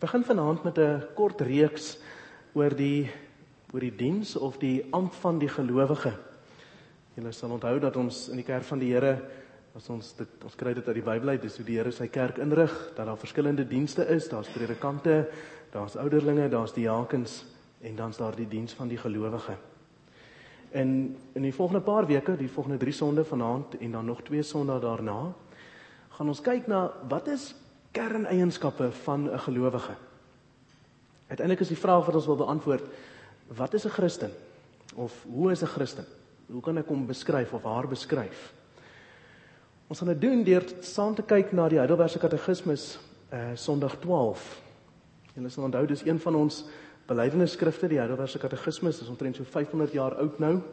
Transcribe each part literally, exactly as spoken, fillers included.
begin vanaand met 'n kort reeks oor die oor die diens of die ampt van die gelowige. Julle sal onthou dat ons in die kerk van die Here, as ons dit ons kry dit uit die Bybel uit, dis hoe die Here sy kerk inrig, dat daar verskillende dienste is, daar's predikante, daar's ouderlinge, daar's diakens en dan's daar die diens van die gelowige. En in die volgende paar weke, die volgende drie sonde vanaand en dan nog twee sonde daarna, gaan ons kyk na wat is kerneienskappe van 'n gelowige. Uiteindelik is die vraag wat ons wil beantwoord, wat is 'n Christen? Of hoe is 'n Christen? Hoe kan ek hom beskryf of haar beskryf? Ons gaan dit doen deur saam te kyk na die Heidelbergse Katekismus, uh, Sondag twaalf. Julle sal onthou, dis een van ons belydenisskrifte, die Heidelbergse Katekismus, is omtrent so vyfhonderd jaar oud nou.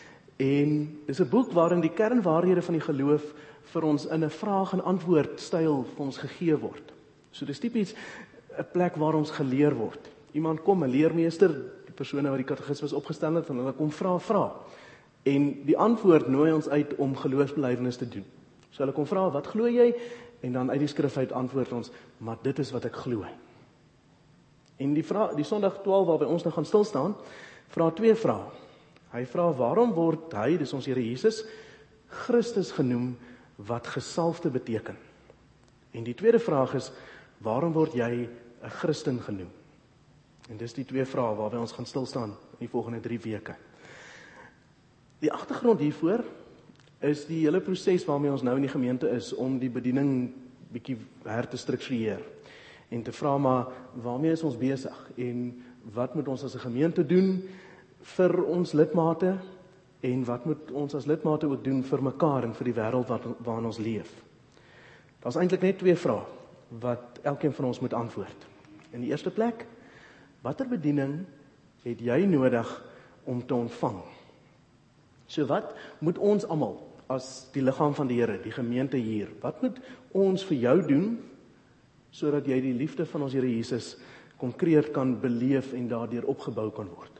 En dis 'n boek waarin die kernwaarhede van die geloof vir ons in 'n vraag en antwoord styl vir ons gegee word. So dis tipies 'n plek waar ons geleer word. Iemand kom, 'n leermeester, die persone wat die katekismus opgestel het, en hulle kom vra vra. En die antwoord nooi ons uit om geloofsbelydenis te doen. So hulle kom vra, wat glo jy? En dan uit die skrif uit antwoord ons, maar dit is wat ek glo. En die vraag, die Sondag twaalf waarby ons nou gaan stil staan, vra twee vrae. Hy vra, waarom word hy, dis ons Here Jesus, Christus genoem, wat gesalfde beteken? En die tweede vraag is, waarom word jy 'n Christen genoem? En dis die twee vrae waarby ons gaan stil staan in die volgende drie weke. Die agtergrond hiervoor is die hele proses waarmee ons nou in die gemeente is, om die bediening bietjie her te struktureer. En te vra maar, waarmee is ons besig? En wat moet ons as 'n gemeente doen vir ons lidmate? En wat moet ons as lidmate ook doen vir mekaar en vir die wêreld wat, waarin ons leef? Daar's eintlik net twee vrae wat elkeen van ons moet antwoord. In die eerste plek, watter bediening het jy nodig om te ontvang? So wat moet ons almal as die liggaam van die Here, die gemeente hier, wat moet ons vir jou doen sodat jy die liefde van ons Here Jesus konkreet kan beleef en daardeur opgebou kan word?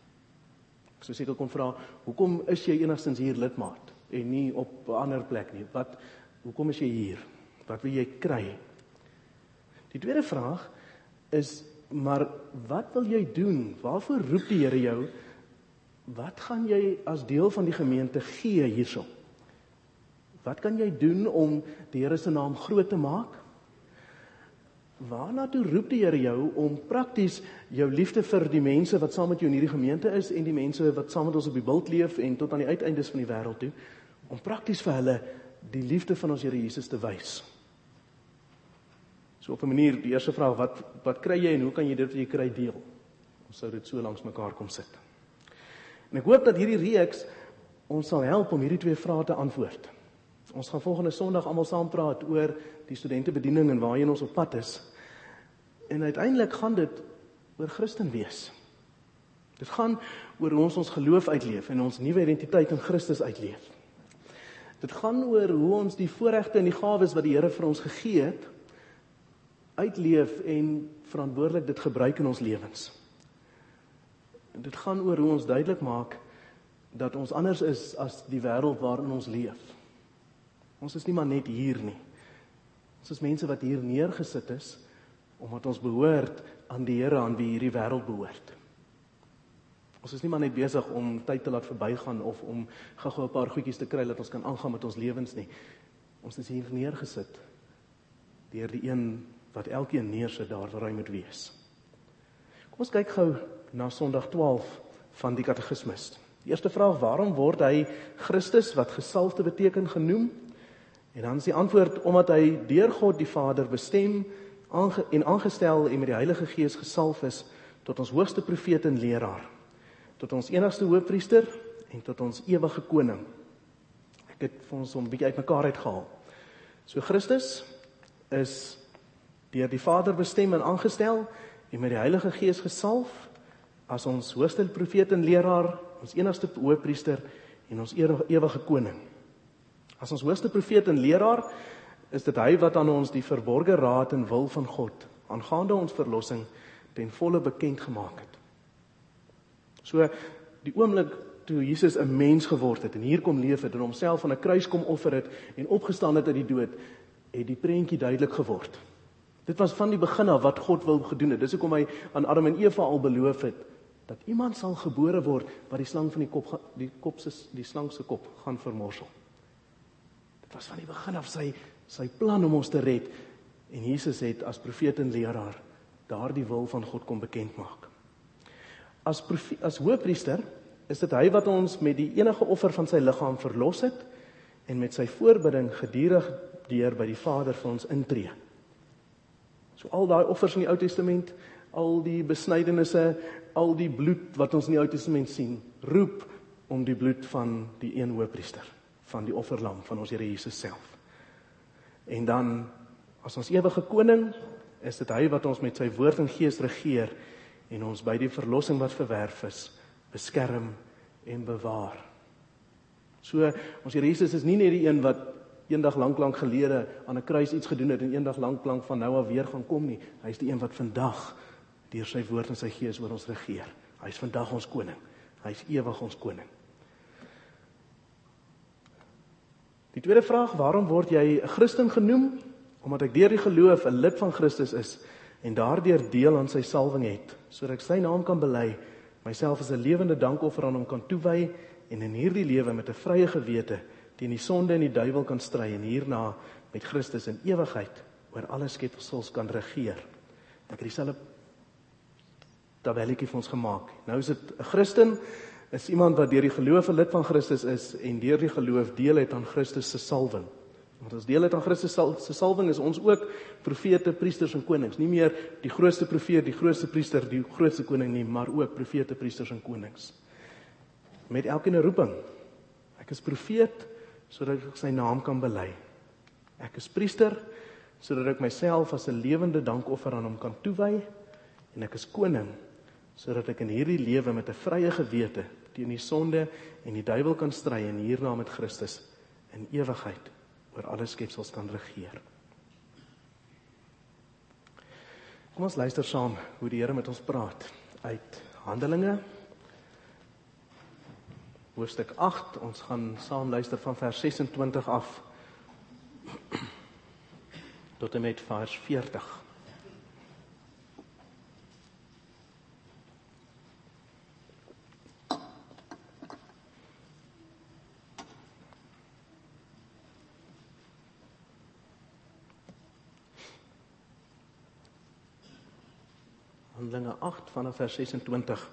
So seker kon vra, hoekom is jy enigstens hier lidmaat en nie op 'n ander plek nie? Wat, hoekom is jy hier? Wat wil jy kry? Die tweede vraag is, maar wat wil jy doen? Waarvoor roep die Here jou? Wat gaan jy as deel van die gemeente gee hierso? Wat kan jy doen om die Here se naam groot te maak? Waarna toe roep die Here jou om prakties jou liefde vir die mense wat saam met jou in hierdie gemeente is en die mense wat saam met ons op die bult leef en tot aan die uiteindes van die wêreld toe, om prakties vir hulle die liefde van ons Here Jesus te wys? So op 'n manier, die eerste vraag, wat, wat kry jy en hoe kan jy dit wat jy kry deel? Ons sou dit so langs mekaar kom sit. En ek hoop dat hierdie reeks ons sal help om hierdie twee vrae te antwoord. Ons gaan volgende Sondag almal saam praat oor die studentebediening en waarheen ons op pad is. En uiteindelik gaan dit oor Christen wees. Dit gaan oor hoe ons ons geloof uitleef en ons nuwe identiteit in Christus uitleef. Dit gaan oor hoe ons die voorregte en die gawes wat die Here vir ons gegee het, uitleef en verantwoordelik dit gebruik in ons lewens. Dit gaan oor hoe ons duidelik maak dat ons anders is as die wêreld waarin ons leef. Ons is nie maar net hier nie. Ons is mense wat hier neergesit is, omdat ons behoort aan die Here, aan wie hierdie wêreld behoort. Ons is nie maar net besig om tyd te laat verbygaan, of om gou-gou 'n paar goedjies te kry, dat ons kan aangaan met ons lewens nie. Ons is hier neergesit, deur die een wat elkeen neersit daar waar hy moet wees. Kom ons kyk gou na Sondag twaalf van die Katekismus. Die eerste vraag, waarom word hy Christus, wat gesalfde beteken, genoem? En dan is die antwoord, omdat hy deur God die Vader bestem aange, en aangestel en met die Heilige Gees gesalf is tot ons hoogste profeet en leraar, tot ons enigste hoëpriester en tot ons ewige koning. Ek het vir ons 'n bietjie uitmekaar uitgehaal. So Christus is deur die Vader bestem en aangestel en met die Heilige Gees gesalf as ons hoogste profeet en leraar, ons enigste hoëpriester en ons ewige koning. As ons hoogste profeet en leraar, is dit hy wat aan ons die verborgde raad en wil van God aangaande ons verlossing ten volle bekend gemaak het. So, die oomblik toe Jesus 'n mens geword het en hier kom leef het en homself aan 'n kruis kom offer het en opgestaan het uit die dood, het die prentjie duidelik geword. Dit was van die begin af wat God wil gedoen het. Dis hoekom hy aan Adam en Eva al beloof het, dat iemand sal gebore word, wat die slang van die kop, die, kop se, die slang se kop gaan vermorsel. Dit was van die begin af sy, sy plan om ons te red, en Jesus het as profeet en leraar, daardie wil van God kom bekend maak. As, profe, as hoëpriester, is dit hy wat ons met die enige offer van sy liggaam verlos het, en met sy voorbidding gedurig deur by die Vader vir ons intree. So al daai offers in die Ou Testament, al die besnydenisse, al die bloed wat ons in die Ou Testament sien, roep om die bloed van die een hoëpriester, van die offerlam, van ons Here Jesus self. En dan, as ons ewige koning, is dit hy wat ons met sy woord en gees regeer, en ons by die verlossing wat verwerf is, beskerm en bewaar. So, ons Here Jesus is nie net die een wat eendag lank lank gelede aan 'n kruis iets gedoen het en eendag lank lank van nou af weer gaan kom nie. Hy is die een wat vandag deur sy woord en sy gees oor ons regeer. Hy is vandag ons koning. Hy is ewig ons koning. Die tweede vraag, waarom word jy 'n Christen genoem? Omdat ek deur die geloof 'n lid van Christus is en daardeur deel aan sy salwing het, sodat ek sy naam kan bely, myself as 'n lewende dankoffer aan hom kan toewy en in hierdie lewe met 'n vrye gewete teen die sonde en die duiwel kan stry en hierna met Christus in ewigheid oor alle skepsels kan regeer. Ek het dieselfde tabelletjie vir ons gemaak. Nou is dit 'n Christen, is iemand wat deur die geloof 'n lid van Christus is en deur die geloof deel het aan Christus se salwing. Want ons deel het aan Christus se salwing is ons ook profete, priesters en konings. Nie meer die grootste profeet, die grootste priester, die grootste koning nie, maar ook profete, priesters en konings. Met elkeen 'n roeping. Ek is profeet, sodat ek sy naam kan bely. Ek is priester, sodat ek myself as 'n lewende dankoffer aan hom kan toewy, en ek is koning, sodat ek in hierdie lewe met 'n vrye gewete teen die sonde en die duiwel kan stry en hierna met Christus in ewigheid oor alle skepsels kan regeer. Kom ons luister saam hoe die Here met ons praat uit Handelinge hoofstuk agt, ons gaan saam luister van vers sesentwintig af tot en met vers veertig. Handelinge agt vanaf vers sesentwintig.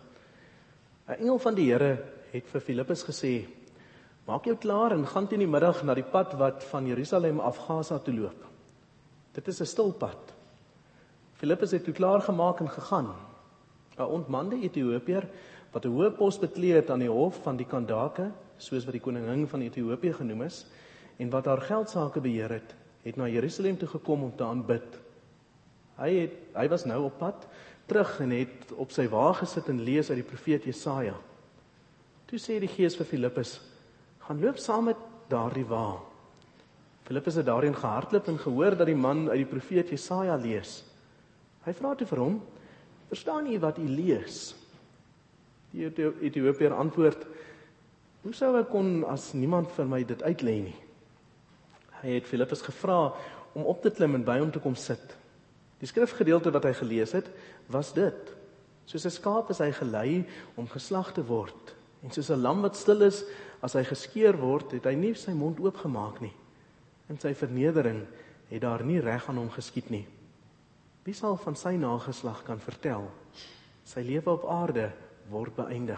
'n Engel van die Here het vir Filippus gesê, maak jou klaar en gaan teen die middag na die pad wat van Jerusalem af Gaza toe loop. Dit is 'n stil pad. Filippus het toe klaar gemaak en gegaan. 'n Ontmande Ethiopiër wat 'n hoë pos beklee het aan die hof van die Kandake, soos wat die koningin van Ethiopië genoem is, en wat haar geldsake beheer het, het na Jerusalem toe gekom om te aanbid. Hy het hy was nou op pad terug en het op sy wa gesit en lees uit die profeet Jesaja. Toe sê die Gees vir Filippus, gaan loop saam met daardie wa. Filippus het daarin gehardloop en gehoor dat die man uit die profeet Jesaja lees. Hy vra toe vir hom, verstaan jy wat jy lees? Die Ethiopiër antwoord, hoe sou ek kon as niemand vir my dit uitlei nie? Hy het Filippus gevra om op te klim en by hom te kom sit. Die skrifgedeelte wat hy gelees het, was dit. Soos 'n skaap is hy gelei om geslag te word, en soos 'n lam wat stil is, as hy geskeer word, het hy nie sy mond oopgemaak nie. In sy vernedering het daar nie reg aan hom geskied nie. Wie sal van sy nageslag kan vertel? Sy lewe op aarde word beëindig.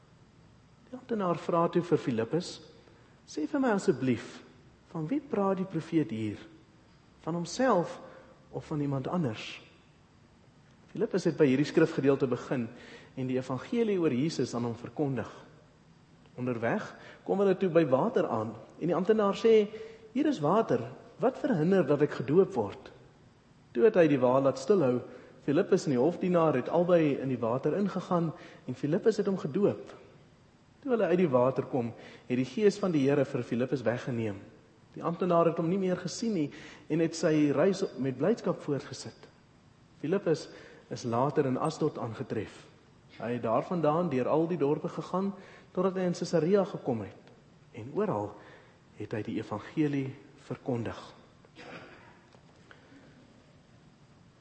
Die amptenaar vra toe vir Filippus, sê vir my asseblief, van wie praat die profeet hier? Van homself of van iemand anders? Filippus het by hierdie skrifgedeelte begin en die evangelie oor Jesus aan hom verkondig. Onderweg kom hulle toe by water aan en die amptenaar sê, hier is water, wat verhinder dat ek gedoop word? Toe het hy die wa laat stilhou, Filippus en die hofdienaar het albei in die water ingegaan en Filippus het hom gedoop. Toe hulle uit die water kom, het die Gees van die Here vir Filippus weggeneem. Die amptenaar het hom nie meer gesien nie en het sy reis met blydskap voortgesit. Filippus is later in Asdod aangetref. Hy het daarvandaan deur al die dorpe gegaan totdat hy in Caesarea gekom het. En oral het hy die evangelie verkondig.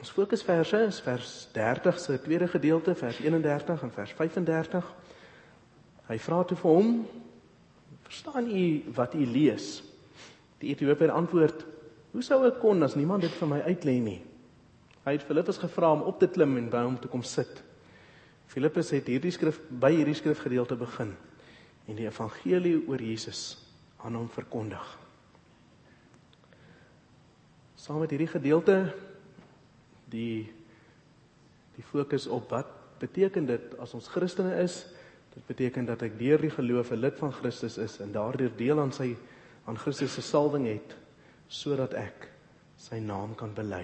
Ons fokusverse is vers dertig se tweede gedeelte, vers eenendertig en vers vyfendertig. Hy vra toe vir hom, verstaan u wat u lees? Die Ethiopiër antwoord, hoe sou ek kon as niemand dit vir my uitlê nie? Hy het Filippus gevra om op te klim en by hom te kom sit. Filippus het hierdie skrif, by hierdie skrifgedeelte begin en die evangelie oor Jesus aan hom verkondig. Saam met hierdie gedeelte, die, die fokus op wat beteken dit as ons Christene is, dit beteken dat ek deur die geloof 'n lid van Christus is en daardeur deel aan sy aan Christus se salwing het, sodat ek sy naam kan bely.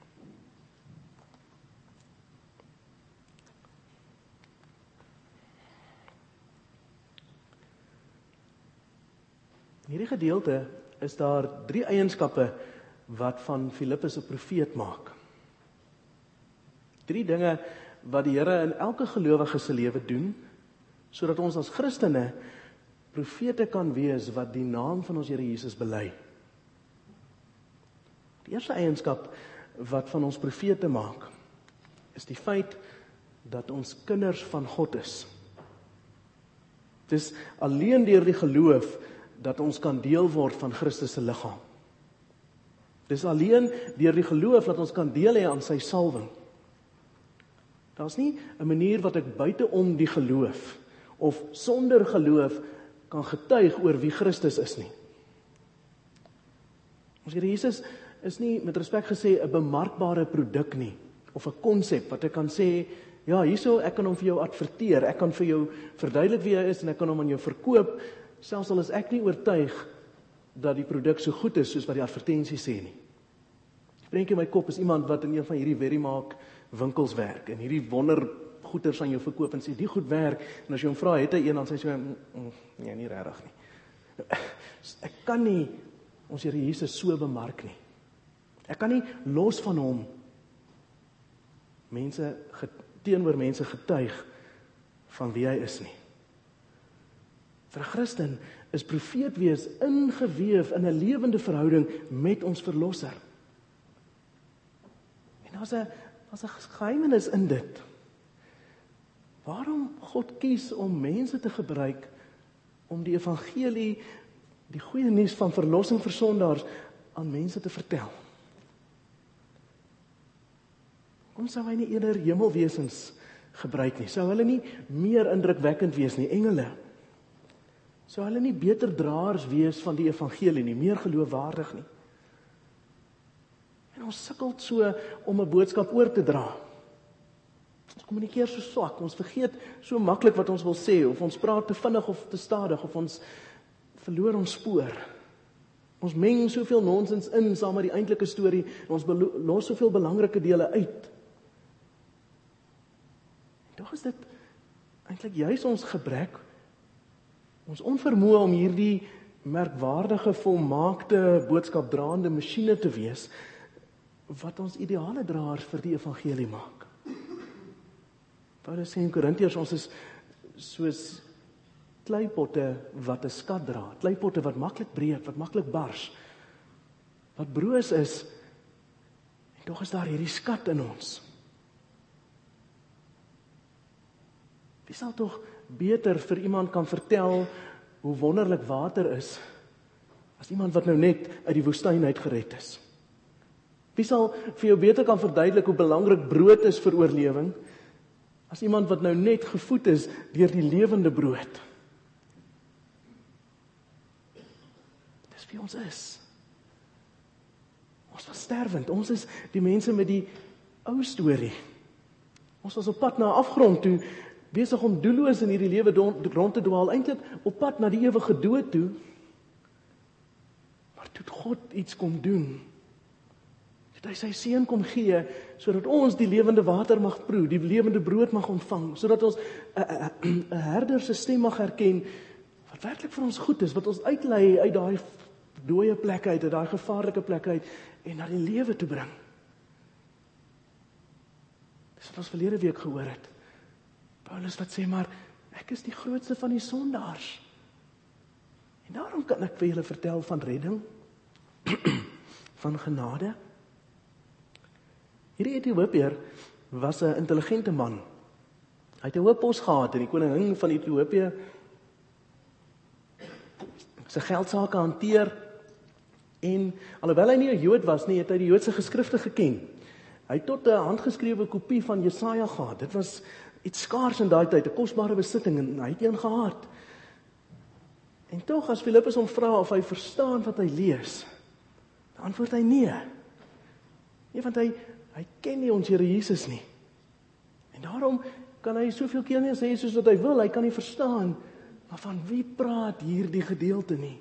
In hierdie gedeelte is daar drie eienskappe wat van Filippus 'n profeet maak. Drie dinge wat die Here in elke gelowige se lewe doen, sodat ons as Christene profete kan wees wat die naam van ons Here Jesus bely. Die eerste eienskap wat van ons profete maak, is die feit dat ons kinders van God is. Dit is alleen deur die geloof dat ons kan deel word van Christus se liggaam. Dit is alleen deur die geloof dat ons kan deel hê aan sy salwing. Daar's nie 'n manier wat ek buiteom die geloof of sonder geloof kan getuig oor wie Christus is nie. Ons Here Jesus is nie, met respek gesê, 'n bemarkbare produk nie, of 'n konsep wat ek kan sê, ja, hierso, ek kan hom vir jou adverteer, ek kan vir jou verduidelik wie hy is en ek kan hom aan jou verkoop, selfs al is ek nie oortuig dat die produk so goed is soos wat die advertensie sê nie. Die prentjie in my kop is iemand wat in een van hierdie Verimaak winkels werk en hierdie wonder goeders aan jou verkoop en sê die goed werk en as jy hom vra het hy een dan sê hy so mm, mm, nee nie regtig nie. Ek kan nie ons Here Jesus so bemark nie. Ek kan nie los van hom mense teenoor mense getuig van wie hy is nie. Vir 'n Christen is profeet wees ingeweef in 'n lewende verhouding met ons verlosser. En daar's 'n daar's 'n geheimenis in dit. Waarom God kies om mense te gebruik om die evangelie, die goeie nuus van verlossing vir sondaars aan mense te vertel? Kom sou hy nie eerder hemelwesens gebruik nie? Sou hulle nie meer indrukwekkend wees nie, engele? Sou hulle nie beter draers wees van die evangelie nie, meer geloofwaardig nie? En ons sukkel so om 'n boodskap oor te dra. Ons kommunikeer so swak, ons vergeet so maklik wat ons wil sê, of ons praat te vinnig of te stadig, of ons verloor ons spoor. Ons meng soveel nonsens in saam met die eintlike storie, en ons los soveel belangrike dele uit. En tog is dit eintlik juis ons gebrek, ons onvermoë om hierdie merkwaardige, volmaakte, boodskapdraande masjiene te wees, wat ons ideale draers vir die evangelie maak. Paulus sê in Korintiërs, ons is soos kleipotte wat 'n skat dra, kleipotte wat maklik breek, wat maklik bars, wat broos is, en tog is daar hierdie skat in ons. Wie sal tog beter vir iemand kan vertel hoe wonderlik water is, as iemand wat nou net uit die woestyn uit gered is? Wie sal vir jou beter kan verduidelik hoe belangrik brood is vir oorlewing, as iemand wat nou net gevoed is deur die lewende brood? Dis wie ons is. Ons was sterwend, ons is die mense met die ou storie. Ons was op pad na 'n afgrond toe, besig om doelloos in hierdie lewe rond te dwaal, eintlik op pad na die ewige dood toe. Maar toe God iets kom doen, het hy sy seun kom gee, sodat ons die lewende water mag proe, die lewende brood mag ontvang, sodat ons 'n herder se stem mag herken, wat werklik vir ons goed is, wat ons uitlei uit daai dooie plekke uit, uit daai gevaarlike plekke uit, en na die lewe toe bring. Dis wat ons verlede week gehoor het. Paulus wat sê, maar ek is die grootste van die sondaars. En daarom kan ek vir julle vertel van redding, van genade. Hierdie Ethiopiër was 'n intelligente man. Hy het 'n hoë pos gehad en die koningin van Ethiopië sy geldsake hanteer en alhoewel hy nie 'n Jood was nie, het hy die Joodse geskrifte geken. Hy het tot 'n handgeskrewe kopie van Jesaja gehad. Dit was iets skaars in daai tyd, 'n kosbare besitting en hy het een gehad. En tog as Filippus hom vra of hy verstaan wat hy lees, dan antwoord hy nee. Nee, want hy hy ken nie ons Here Jesus nie. En daarom kan hy soveel keer nie sê soos wat hy wil, hy kan nie verstaan, maar van wie praat hierdie gedeelte nie?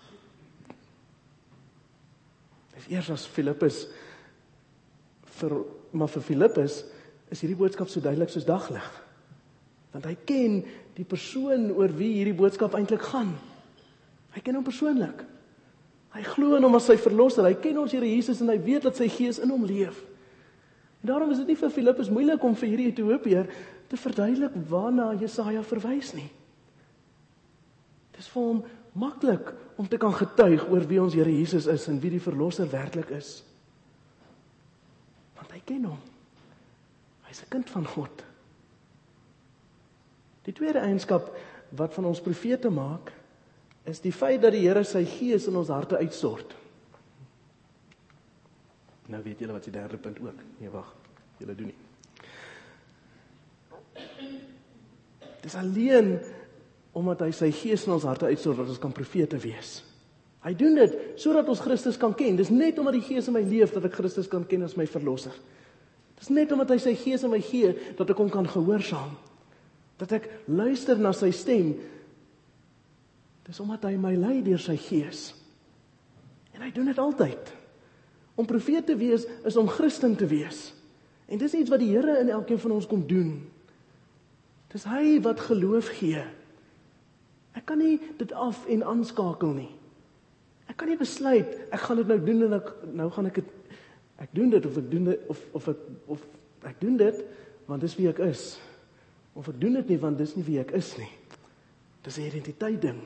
Dis eers as Filippus vir maar vir Filippus is hierdie boodskap so duidelik soos daglig. Want hy ken die persoon oor wie hierdie boodskap eintlik gaan. Hy ken hom persoonlik. Hy glo in hom as sy verlosser. Hy ken ons Here Jesus en hy weet dat sy gees in hom leef. En daarom is dit nie vir Filippus moeilik om vir hierdie Ethiopiër te verduidelik waarna Jesaja verwys nie. Dit is vir hom maklik om te kan getuig oor wie ons Here Jesus is en wie die verlosser werklik is. Want hy ken hom. Hy is 'n kind van God. Die tweede eienskap wat van ons profete maak, is die feit dat die Here sy gees in ons harte uitstort. Nou weet julle wat die derde punt ook. Nee, wag. Julle doen nie. Dis alleen omdat hy sy gees in ons harte uitstort dat ons kan profete wees. Hy doen dit sodat ons Christus kan ken. Dis net omdat die gees in my leef dat ek Christus kan ken as my verlosser. Dis net omdat hy sy gees in my gee dat ek hom kan gehoorsaam. Dat ek luister na sy stem. Dis omdat hy my lei deur sy gees. En hy doen dit altyd. Om profeet te wees is om Christen te wees. En dis iets wat die Here in elkeen van ons kom doen. Dis hy wat geloof gee. Ek kan nie dit af en aanskakel nie. Ek kan nie besluit ek gaan dit nou doen en ek nou gaan ek dit ek doen dit of ek doen dit of of ek of ek doen dit want dis wie ek is. Of ek doen dit nie want dis nie wie ek is nie. Dis 'n identiteit ding.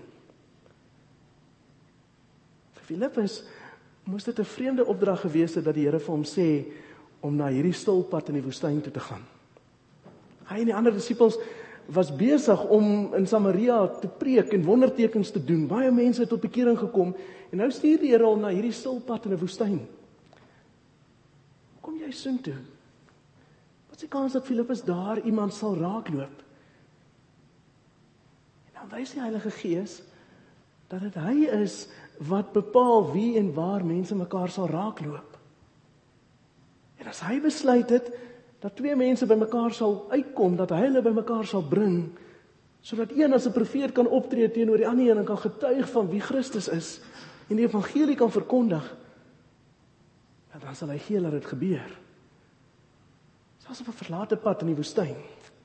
Vir Filippus moes dit 'n vreemde opdrag gewees het dat die Here vir hom sê om na hierdie stil pad in die woestyn toe te gaan. Hy en die ander disippels was besig om in Samaria te preek en wondertekens te doen. Baie mense het tot bekering gekom en nou stuur die Here hom na hierdie stil pad in 'n woestyn. Kom jy soontoe? Wat is die kans dat Filippus daar iemand sal raakloop? En dan wys die Heilige Gees dat dit hy is wat bepaal wie en waar mense mekaar sal raakloop. En as hy besluit het dat twee mense by mekaar sal uitkom, dat hy hulle by mekaar sal bring, sodat een as 'n profeet kan optree teenoor die ander een en kan getuig van wie Christus is en die evangelie kan verkondig, en dan sal hy gee dat dit gebeur. Selfs op 'n verlate pad in die woestyn.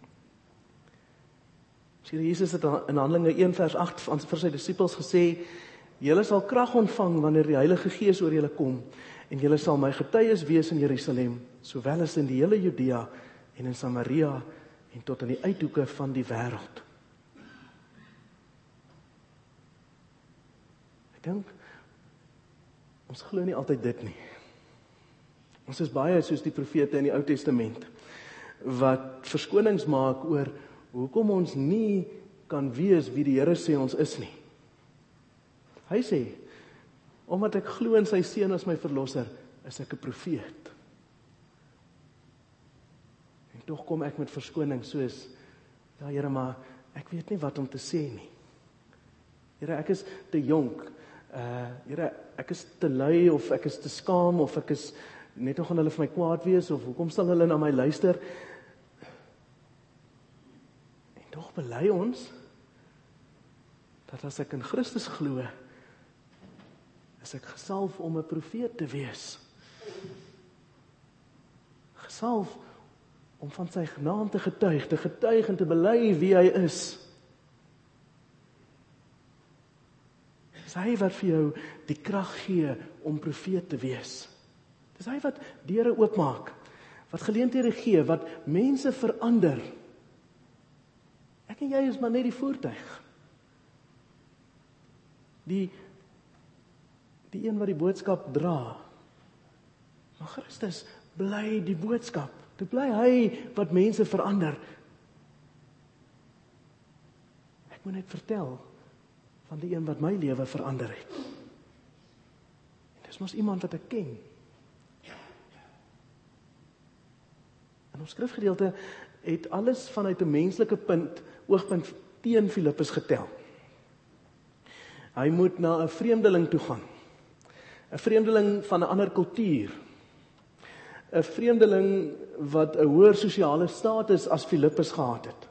Here Jesus het in Handelinge een vers agt vir sy disippels gesê, julle sal krag ontvang wanneer die Heilige Gees oor julle kom, en julle sal my getuies wees in Jerusalem, sowel as in die hele Judea en in Samaria en tot aan die uithoeke van die wêreld. Ek dink ons glo nie altyd dit nie. Ons is baie soos die profete in die Ou Testament wat verskonings maak oor hoekom ons nie kan wees wie die Here sê ons is nie. Hy sê, omdat ek glo in sy seun as my verlosser, is ek 'n profeet. En tog kom ek met verskoning soos, ja Here, maar ek weet nie wat om te sê nie. Here, ek is te jonk. Uh, Here, ek is te lui of ek is te skaam of ek is net nog gaan hulle vir my kwaad wees of hoekom sal hulle na my luister? En tog bely ons dat as ek in Christus glo, is ek gesalf om 'n profeet te wees. Gesalf om van sy naam te getuig, te getuig en te bely wie hy is. Dis hy wat vir jou die krag gee om profeet te wees. Dis hy wat deure oopmaak, wat geleenthede gee, wat mense verander. Ek en jy is maar net die voertuig. Die Die een wat die boodskap dra. Maar Christus bly die boodskap. Dit bly hy wat mense verander. Ek moet net vertel van die een wat my lewe verander het. En dis mos iemand wat ek ken. In ons skrifgedeelte het alles vanuit 'n menslike punt, oogpunt teen Filippus getel. Hy moet na 'n vreemdeling toe gaan. 'n Vreemdeling van 'n ander kultuur. 'n Vreemdeling wat 'n hoër sosiale status as Filippus gehad het.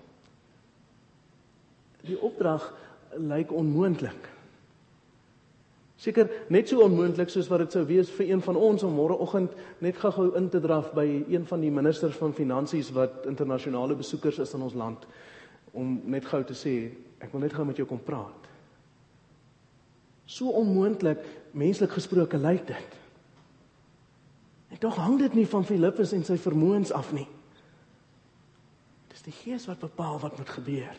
Die opdrag lyk onmoontlik. Seker net so onmoontlik soos wat dit sou wees vir een van ons om môreoggend net gou-gou in te draf by een van die ministers van finansies wat internasionale besoekers is in ons land, om net gou te sê, ek wil net gou met jou kom praat. So onmoontlik, menslik gesproke, lyk dit. En tog hang dit nie van Filippus en sy vermoëns af nie. Dis die Gees wat bepaal wat moet gebeur.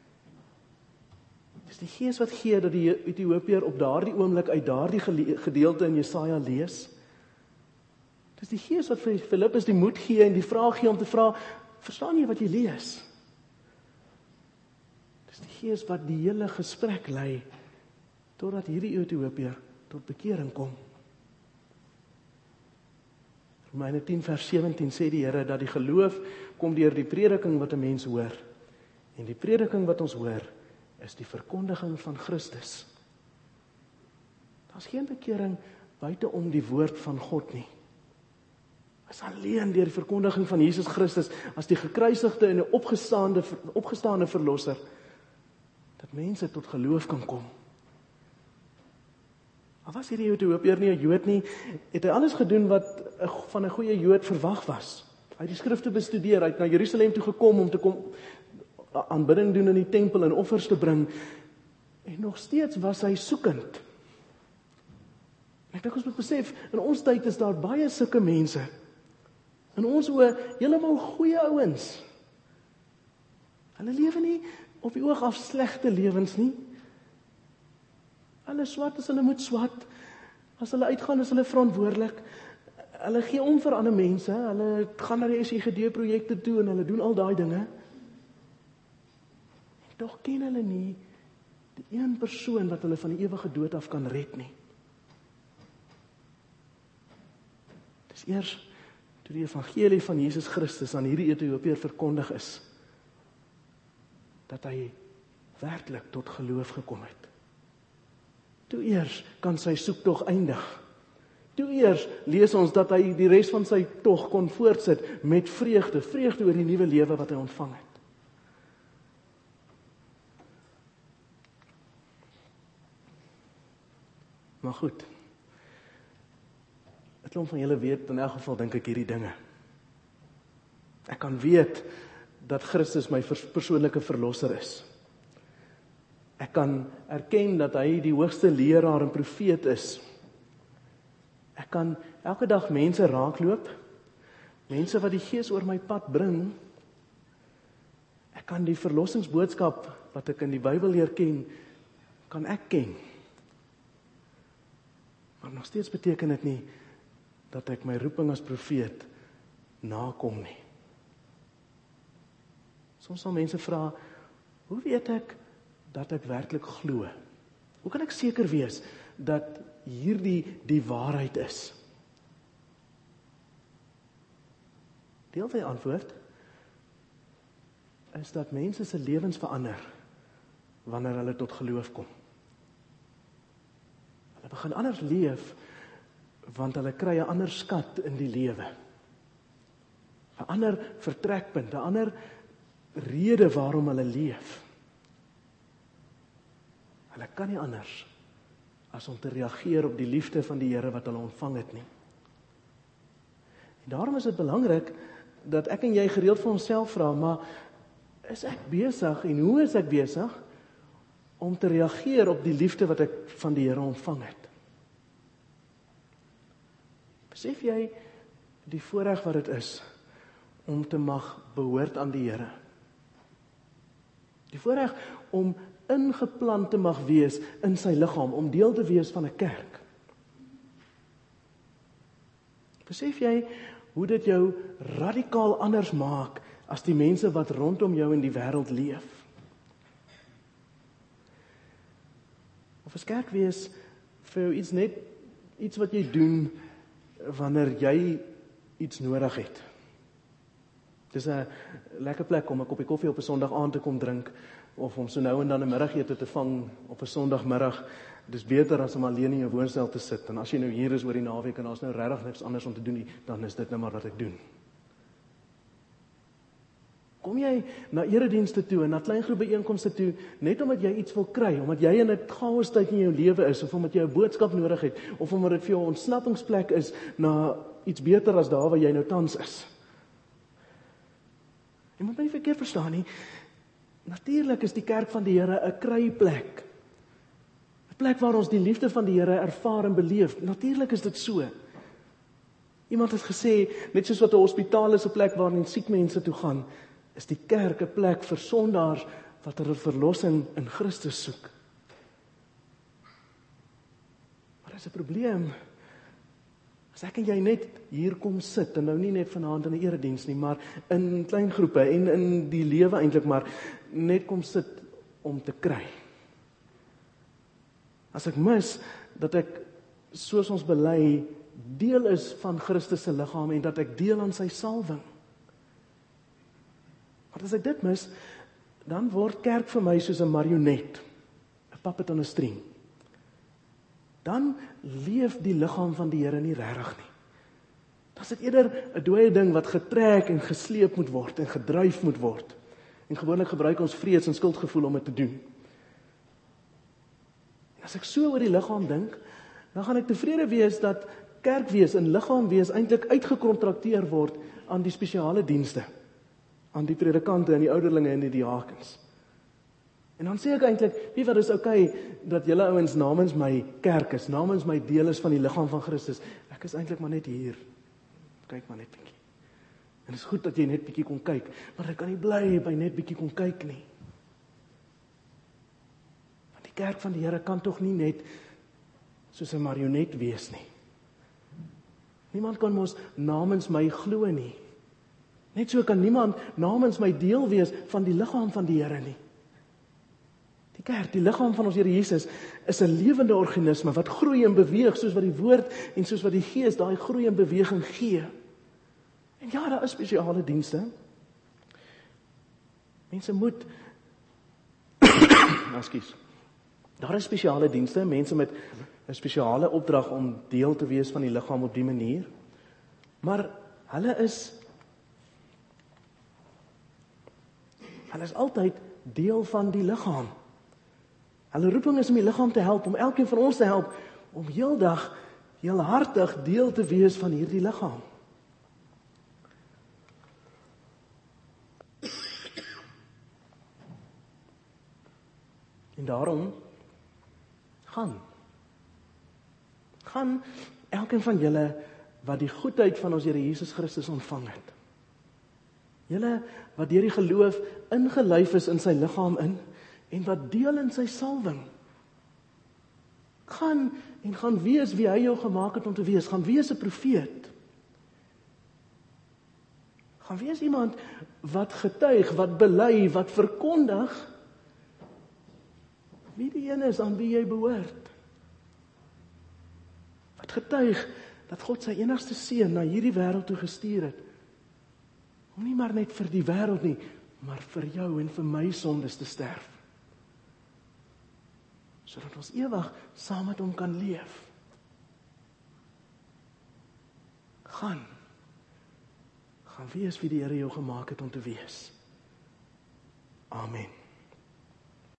Dis die Gees wat gee dat die Ethiopiër op daardie oomblik uit daardie gedeelte in Jesaja lees. Dis die Gees wat vir Filippus die moed gee en die vraag gee om te vra, verstaan jy wat jy lees? Dis die Gees wat die hele gesprek lei totdat hierdie Ethiopiër tot bekering kom. Romeine tien vers sewentien sê die Here dat die geloof kom deur die prediking wat 'n mens hoor. En die prediking wat ons hoor is die verkondiging van Christus. Daar's geen bekering buite om die woord van God nie. Is alleen deur die verkondiging van Jesus Christus as die gekruisigde en 'n opgestaande opgestaande verlosser dat mense tot geloof kan kom. Al was hierdie Ethiopiër nie 'n Jood nie, het hy alles gedoen wat van 'n goeie Jood verwag was. Hy het die skrifte bestudeer, hy het na Jerusalem toe gekom om te kom aanbidding doen in die tempel en offers te bring. En nog steeds was hy soekend. Ek dink ons moet besef, in ons tyd is daar baie sulke mense. In ons oë heeltemal goeie ouens. Hulle lewe nie op die oog af slegte lewens nie. Hulle swat as hulle moet swat. As hulle uitgaan is hulle verantwoordelik. Hulle gee om vir ander mense. Hulle gaan na die S I G D-projekte toe en hulle doen al daai dinge. En tog ken hulle nie die een persoon wat hulle van die ewige dood af kan red nie. Dis eers toe die evangelie van Jesus Christus aan hierdie Ethiopiër verkondig is, dat hy werklik tot geloof gekom het. Toe eers kan sy soektog eindig. Toe eers lees ons dat hy die res van sy tog kon voortsit met vreugde, vreugde oor die nuwe lewe wat hy ontvang het. Maar goed, 'n klomp van julle weet, in elk geval dink ek hierdie dinge. Ek kan weet dat Christus my persoonlike verlosser is. Ek kan erken dat hy die hoogste leraar en profeet is. Ek kan elke dag mense raakloop, mense wat die Gees oor my pad bring. Ek kan die verlossingsboodskap wat ek in die Bybel leer ken, kan ek ken. Maar nog steeds beteken dit nie dat ek my roeping as profeet nakom nie. Soms sal mense vra, hoe weet ek dat ek werklik glo? Hoe kan ek seker wees dat hierdie die waarheid is? Deel van die antwoord is dat mense se lewens verander wanneer hulle tot geloof kom. Hulle begin anders leef want hulle kry 'n ander skat in die lewe. 'n Ander vertrekpunt, 'n ander rede waarom hulle leef. Hulle kan nie anders as om te reageer op die liefde van die Here wat hulle ontvang het nie. En daarom is dit belangrik dat ek en jy gereeld vir onsself vra, maar is ek besig en hoe is ek besig om te reageer op die liefde wat ek van die Here ontvang het? Besef jy die voorreg wat dit is om te mag behoort aan die Here? Die voorreg om ingeplant te mag wees in sy liggaam, om deel te wees van 'n kerk. Besef jy hoe dit jou radikaal anders maak as die mense wat rondom jou in die wêreld leef. Of is kerk wees vir jou iets net, iets wat jy doen wanneer jy iets nodig het. Dis 'n lekker plek om 'n koppie koffie op 'n Sondag aand te kom drink, of om so nou en dan 'n middagete te vang op 'n Sondagmiddag. Dis beter as om alleen in jou woonstel te sit. En as jy nou hier is oor die naweek en daar's nou regtig niks anders om te doen nie, dan is dit nou maar wat ek doen. Kom jy na eredienste toe en na kleingroep byeenkomste toe net omdat jy iets wil kry, omdat jy in 'n chaos tyd in jou lewe is, of omdat jy 'n boodskap nodig het, of omdat dit vir jou 'n ontsnappingsplek is na iets beter as daar waar jy nou tans is. Jy moet my nie verkeerd verstaan nie. Natuurlik is die kerk van die Here 'n kryplek. 'n Plek waar ons die liefde van die Here ervaar en beleef. Natuurlik is dit so. Iemand het gesê, net soos wat 'n hospitaal is 'n plek waarheen siek mense toe gaan, is die kerk 'n plek vir sondaars wat hulle verlossing in Christus soek. Maar dis 'n probleem. As ek en jy net hier kom sit, en nou nie net vanaand in 'n erediens nie, maar in klein groepe en in die lewe eintlik, maar net kom sit om te kry. As ek mis dat ek, soos ons bely, deel is van Christus se liggaam en dat ek deel aan sy salwing. Maar as ek dit mis, dan word kerk vir my soos 'n marionet, 'n puppet on 'n string. Dan leef die liggaam van die Here nie regtig nie. Dan is dit eerder 'n dooie ding wat getrek en gesleep moet word en gedryf moet word. En gewoonlik gebruik ons vrees en skuldgevoel om dit te doen. En as ek so oor die liggaam dink, dan gaan ek tevrede wees dat kerk wees en liggaam wees eintlik uitgekontrakteer word aan die spesiale dienste, aan die predikante en die ouderlinge en die diakens. En dan sê ek eintlik, wie wat is okay dat julle ouens namens my kerk is, namens my deel is van die liggaam van Christus. Ek is eintlik maar net hier. Kyk maar net bietjie. En dit is goed dat jy net bietjie kon kyk, maar ek kan nie bly by net bietjie kon kyk nie. Want die kerk van die Here kan tog nie net soos 'n marionet wees nie. Niemand kan mos namens my glo nie. Net so kan niemand namens my deel wees van die liggaam van die Here nie. Die kerk, die liggaam van ons Here Jesus, is 'n lewende organisme wat groei en beweeg soos wat die woord en soos wat die Gees daai groei en beweging gee. En ja, daar is spesiale dienste. Mense moet Ekskuus. Daar is spesiale dienste, mense met 'n spesiale opdrag om deel te wees van die liggaam op die manier. Maar hulle is hulle is altyd deel van die liggaam. Hulle roeping is om die liggaam te help, om elkeen van ons te help, om heeldag, heelhartig deel te wees van hierdie liggaam. En daarom, gaan. Gaan elkeen van julle wat die goedheid van ons Here Jesus Christus ontvang het. Julle wat deur die geloof ingelyf is in sy liggaam in, en wat deel in sy salwing. Gaan en gaan wees wie hy jou gemaak het om te wees. Gaan wees 'n profeet. Gaan wees iemand wat getuig, wat bely, wat verkondig wie die een is aan wie jy behoort. Wat getuig dat God sy enigste seun na hierdie wêreld toe gestuur het. Om nie maar net vir die wêreld nie, maar vir jou en vir my sondes te sterf. Sodat ons ewig saam met hom kan leef. Gaan. Gaan wees wie die Here jou gemaak het om te wees. Amen.